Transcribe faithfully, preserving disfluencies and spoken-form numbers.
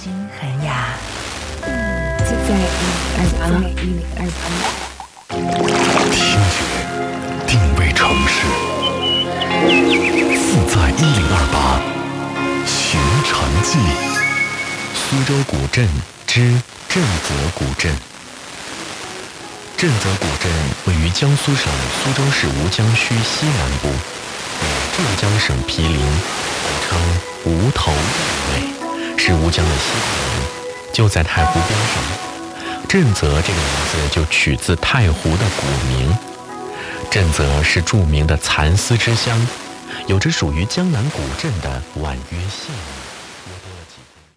心很雅。 自在一零二八，一零二八。 听觉定位城市，自在一零二八，寻禅记。苏州古镇之震泽古镇。震泽古镇位于江苏省苏州市吴江区西南部，为浙江省毗邻，又称吴头堰尾，是吴江的西边，就在太湖边上。震泽这个名字就取自太湖的古名。震泽是著名的蚕丝之乡，有着属于江南古镇的婉约细腻。